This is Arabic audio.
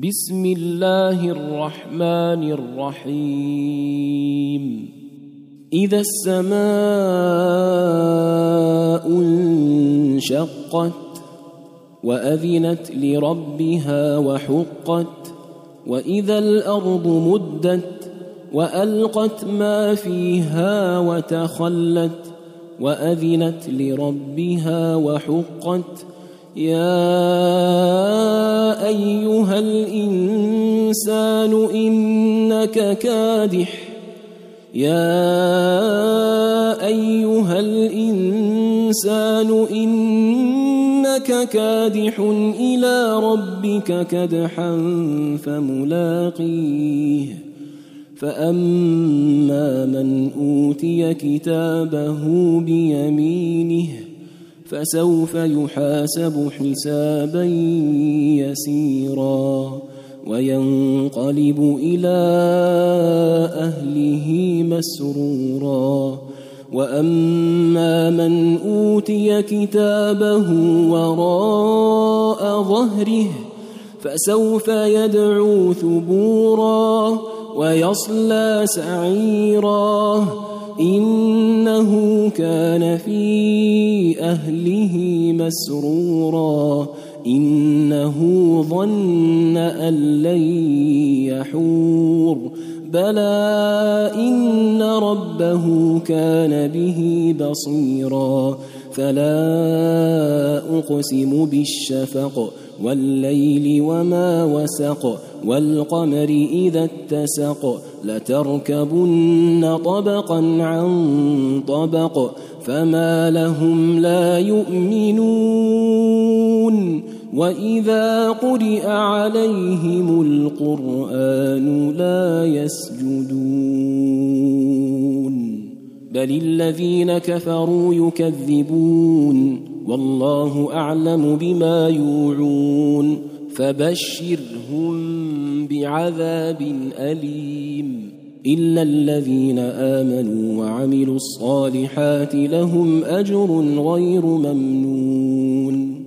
بسم الله الرحمن الرحيم إذا السماء انشقت وأذنت لربها وحقت وإذا الأرض مدت وألقت ما فيها وتخلت وأذنت لربها وحقت يا أيها الإنسان إنك كادح إلى ربك كدحا فملاقيه فأما من أوتي كتابه بيمينه فسوف يحاسب حسابا يسيرا وينقلب إلى أهله مسرورا وأما من أوتي كتابه وراء ظهره فسوف يدعو ثبورا ويصلى سعيرا إنه كان في أهله مسرورا إنه ظن أن لن يحور بلى إن ربه كان به بصيرا فلا أقسم بالشفق والليل وما وسق والقمر إذا اتسق لتركبن طبقا عن طبق فما لهم لا يؤمنون وإذا قرئ عليهم القرآن لا يسجدون بل الذين كفروا يكذبون والله أعلم بما يوعون فبشرهم بعذاب أليم إلا الذين آمنوا وعملوا الصالحات لهم أجر غير ممنون